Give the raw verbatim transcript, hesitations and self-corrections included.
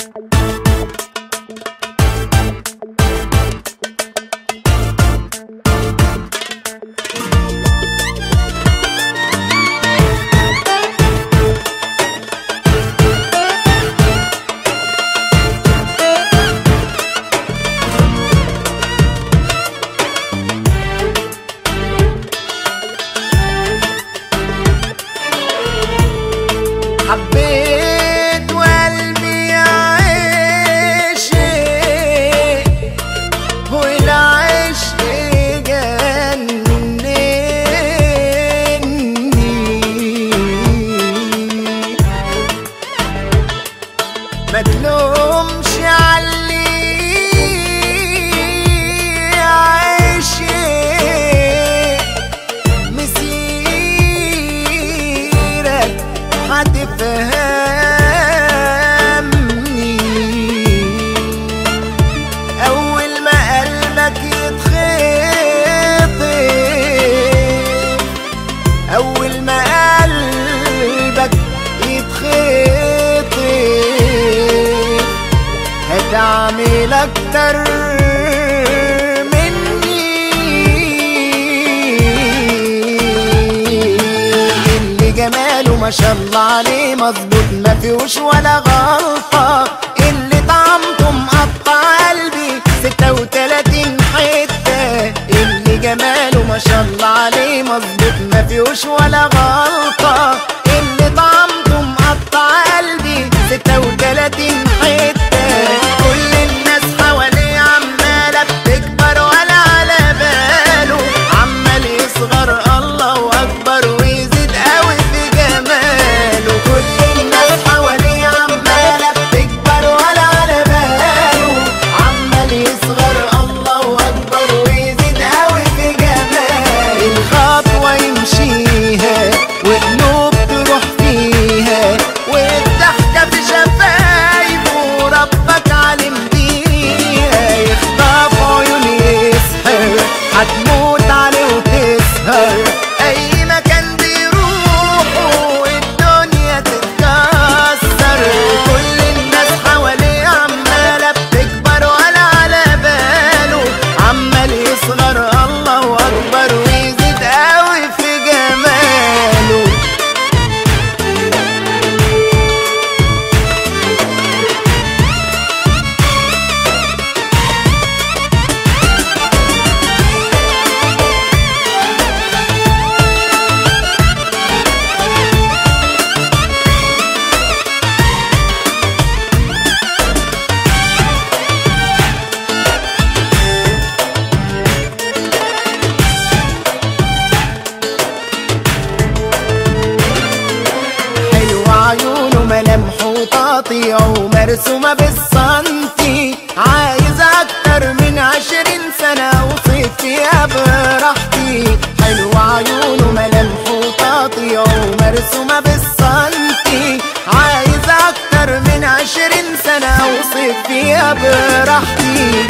حبيت وقلبي عشق والعشق جنني، ما تلومش عاللي عشق مسيرك هتفهمني. أول ما قلبك يتخطف، أول ما قلبك يتخطف هتعمل أكتر جماله ما شاء الله عليه مظبوط ما فيهوش ولا غلطة، اللي طعمته مقطع قلبي ستة وتلاتين حتة، اللي جماله ما شاء الله عليه مظبوط ما فيهوش ولا غلطة، اللي طعمته مقطع قلبي ستة وتلاتين حتة. كل الناس حواليه عمالة بتكبر ولا على باله، عمال يصغر الله أكبر ويزيد قوي في جماله. كل الناس حواليه عمالة بتكبر ولا على باله، عمال يصغر الله أكبر ويزيد قوي في جماله. الخطوة يمشيها وقلوب تروح فيها، والضحكة في شفايفه ربك عالم بيها. يخطف عيون يسهر هتموت عليه وتسهر، أي مكان بيروحوا الدنيا تتكسر. كل الناس حواليه عمالة بتكبر ولا على باله، عمال يصغر الله أكبر ويزيد قوي في جماله. عيونه ملامحه تقطيع ومرسومة بالسنتي، عايز أكتر من عشرين سنة أوصف فيها براحتي. حلو عيونه ملامحه تقطيع ومرسومة بالسنتي، عايز أكتر من عشرين سنة أوصف فيها براحتي.